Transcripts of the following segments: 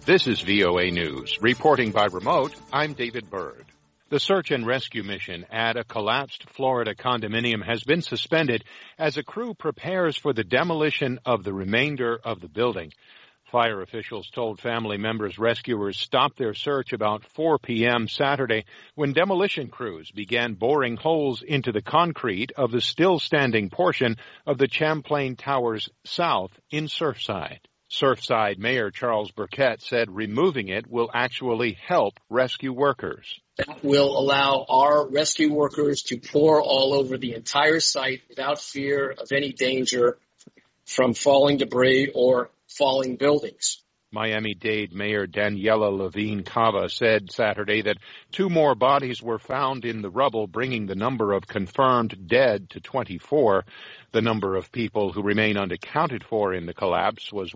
This is VOA News. Reporting by remote, I'm David Byrd. The search and rescue mission at a collapsed Florida condominium has been suspended as a crew prepares for the demolition of the remainder of the building. Fire officials told family members rescuers stopped their search about 4 p.m. Saturday when demolition crews began boring holes into the concrete of the still-standing portion of the Champlain Towers South in Surfside. Surfside Mayor Charles Burkett said removing it will actually help rescue workers. That will allow our rescue workers to pour all over the entire site without fear of any danger from falling debris or falling buildings. Miami-Dade Mayor Daniela Levine Cava said Saturday that 2 more bodies were found in the rubble, bringing the number of confirmed dead to 24. The number of people who remain unaccounted for in the collapse was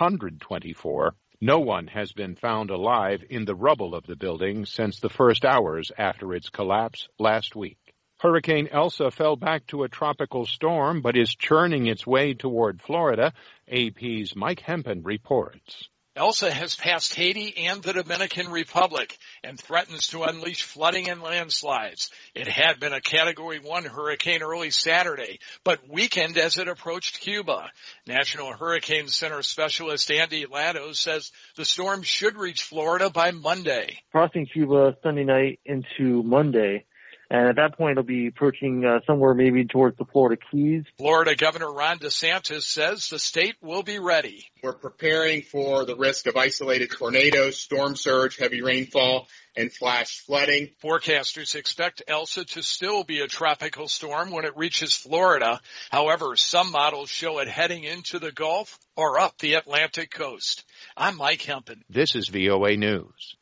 124. No one has been found alive in the rubble of the building since the first hours after its collapse last week. Hurricane Elsa fell back to a tropical storm but is churning its way toward Florida. AP's Mike Hempen reports. Elsa has passed Haiti and the Dominican Republic and threatens to unleash flooding and landslides. It had been a Category 1 hurricane early Saturday, but weakened as it approached Cuba. National Hurricane Center specialist Andy Lado says the storm should reach Florida by Monday. Crossing Cuba Sunday night into Monday. And at that point, it'll be approaching somewhere maybe towards the Florida Keys. Florida Governor Ron DeSantis says the state will be ready. We're preparing for the risk of isolated tornadoes, storm surge, heavy rainfall, and flash flooding. Forecasters expect Elsa to still be a tropical storm when it reaches Florida. However, some models show it heading into the Gulf or up the Atlantic coast. I'm Mike Hempen. This is VOA News.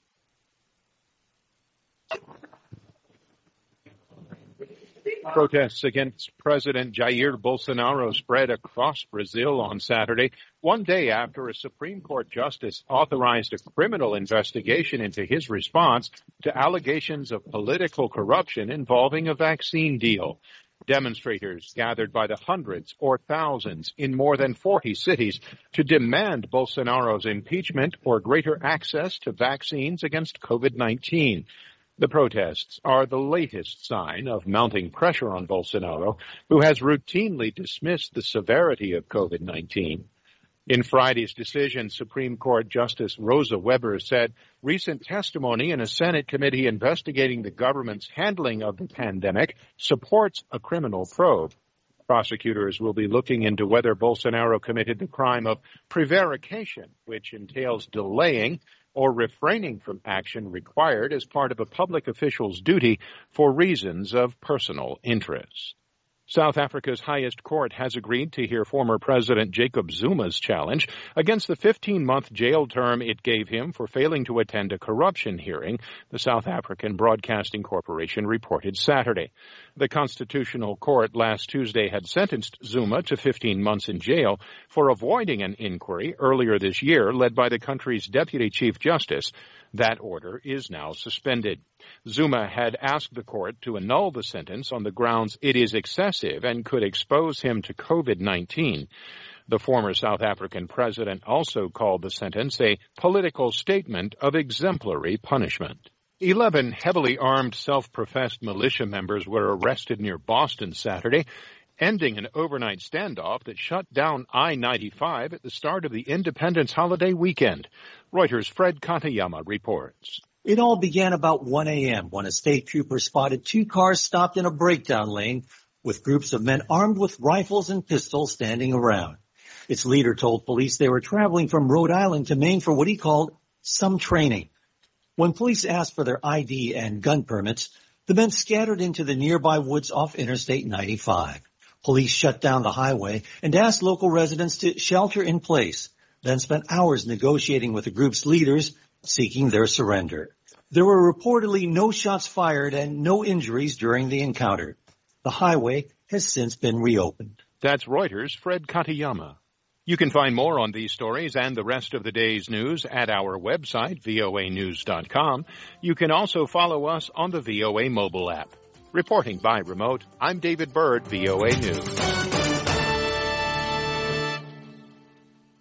Protests against President Jair Bolsonaro spread across Brazil on Saturday, one day after a Supreme Court justice authorized a criminal investigation into his response to allegations of political corruption involving a vaccine deal. Demonstrators gathered by the hundreds or thousands in more than 40 cities to demand Bolsonaro's impeachment or greater access to vaccines against COVID-19. The protests are the latest sign of mounting pressure on Bolsonaro, who has routinely dismissed the severity of COVID-19. In Friday's decision, Supreme Court Justice Rosa Weber said recent testimony in a Senate committee investigating the government's handling of the pandemic supports a criminal probe. Prosecutors will be looking into whether Bolsonaro committed the crime of prevarication, which entails delaying or refraining from action required as part of a public official's duty for reasons of personal interest. South Africa's highest court has agreed to hear former President Jacob Zuma's challenge against the 15-month jail term it gave him for failing to attend a corruption hearing, the South African Broadcasting Corporation reported Saturday. The Constitutional Court last Tuesday had sentenced Zuma to 15 months in jail for avoiding an inquiry earlier this year led by the country's Deputy Chief Justice. That order is now suspended. Zuma had asked the court to annul the sentence on the grounds it is excessive and could expose him to COVID-19. The former South African president also called the sentence a political statement of exemplary punishment. 11 heavily armed self-professed militia members were arrested near Boston Saturday, ending an overnight standoff that shut down I-95 at the start of the Independence holiday weekend. Reuters' Fred Katayama reports. It all began about 1 a.m. when a state trooper spotted 2 cars stopped in a breakdown lane with groups of men armed with rifles and pistols standing around. Its leader told police they were traveling from Rhode Island to Maine for what he called some training. When police asked for their ID and gun permits, the men scattered into the nearby woods off Interstate 95. Police shut down the highway and asked local residents to shelter in place, then spent hours negotiating with the group's leaders, seeking their surrender. There were reportedly no shots fired and no injuries during the encounter. The highway has since been reopened. That's Reuters' Fred Katayama. You can find more on these stories and the rest of the day's news at our website, voanews.com. You can also follow us on the VOA mobile app. Reporting by remote, I'm David Byrd, VOA News.